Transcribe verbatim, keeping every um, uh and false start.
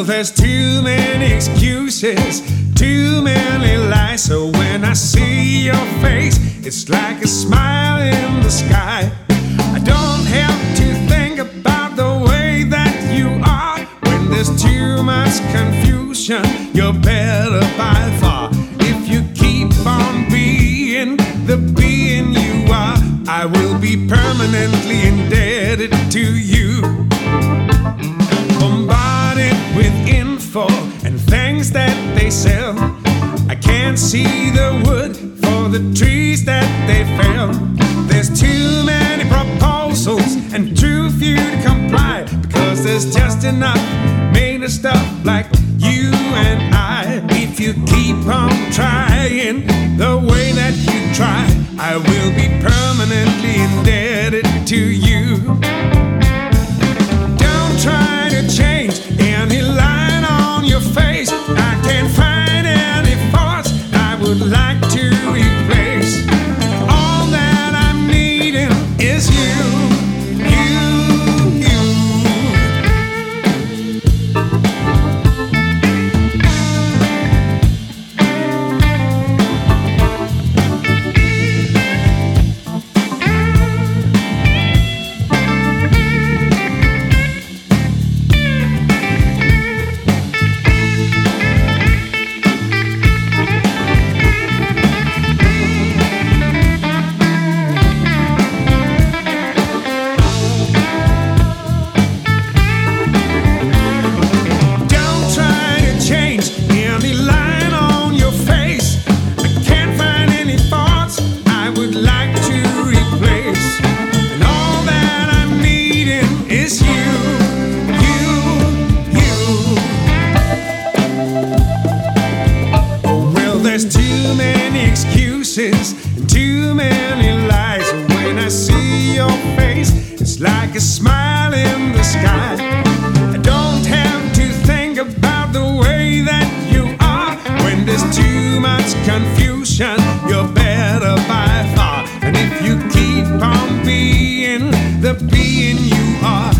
there's too many excuses, too many lies. So when I see your face, it's like a smile in the sky. I don't have to think about the way that you are. When there's too much confusion, you're better by far. If you keep on being the being you are, I will be permanently indebted to you. Bombarded with info and things that they sell, I can't see the wood for the trees that they fell. There's too many proposals and too few to comply, because there's just enough made of stuff like you and I. If you keep on trying the way that you try, I will be permanently indebted to you. Don't try to change any line on your face. I can't find any faults I would like to replace. All that I'm needing is you, you, you. There's too many excuses and too many lies. When I see your face, it's like a smile in the sky. I don't have to think about the way that you are. When there's too much confusion, you're better by far. And if you keep on being the being you are,